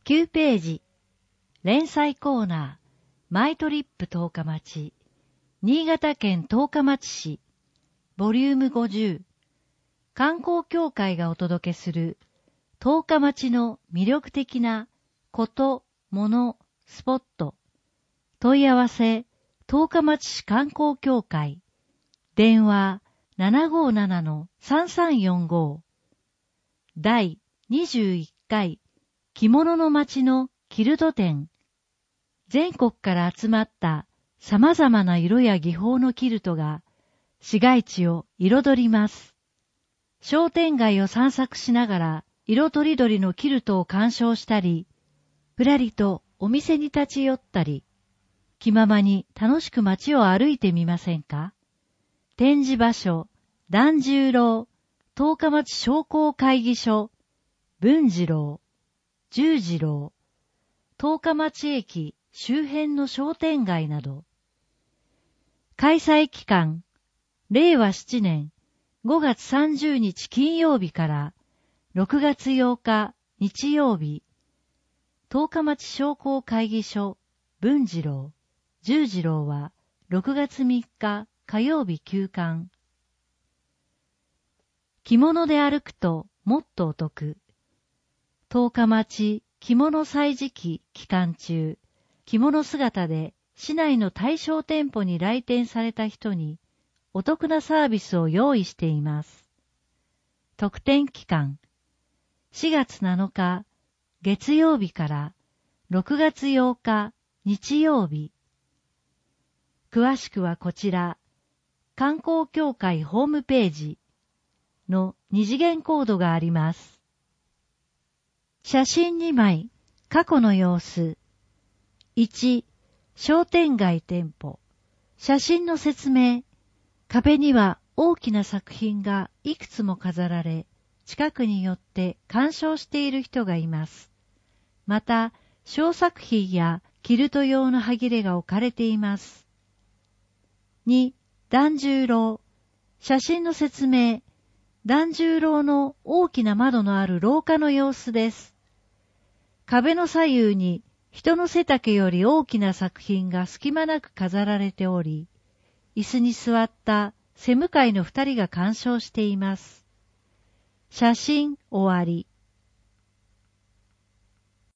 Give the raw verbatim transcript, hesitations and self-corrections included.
きゅうページ、連載コーナー、マイトリップ十日町、新潟県十日町市、ボリュームごじゅう、観光協会がお届けする十日町の魅力的なこと、もの、スポット、問い合わせ、十日町市観光協会、電話 ななごーななのさんさんよんご、だいにじゅういっかい着物の街のキルト展。全国から集まった様々な色や技法のキルトが市街地を彩ります。商店街を散策しながら色とりどりのキルトを鑑賞したり、ふらりとお店に立ち寄ったり、気ままに楽しく街を歩いてみませんか？展示場所、團十郎、十日町商工会議所、文次郎、十次郎、十日町駅周辺の商店街など。開催期間、れいわななねんごがつさんじゅうにち金曜日からろくがつようか日曜日、十日町商工会議所、文次郎、十次郎はろくがつみっか火曜日休館。着物で歩くともっとお得。十日町着物祭時期期間中、着物姿で市内の対象店舗に来店された人にお得なサービスを用意しています。特典期間、しがつなのか月曜日からろくがつようか日曜日。詳しくはこちら、観光協会ホームページの二次元コードがあります。写真にまい、過去の様子。いち、商店街店舗。写真の説明。壁には大きな作品がいくつも飾られ、近くに寄って鑑賞している人がいます。また、小作品やキルト用の端切れが置かれています。に、團十郎。写真の説明。團十郎の大きな窓のある廊下の様子です。壁の左右に人の背丈より大きな作品が隙間なく飾られており、椅子に座った背向かいの二人が鑑賞しています。写真終わり。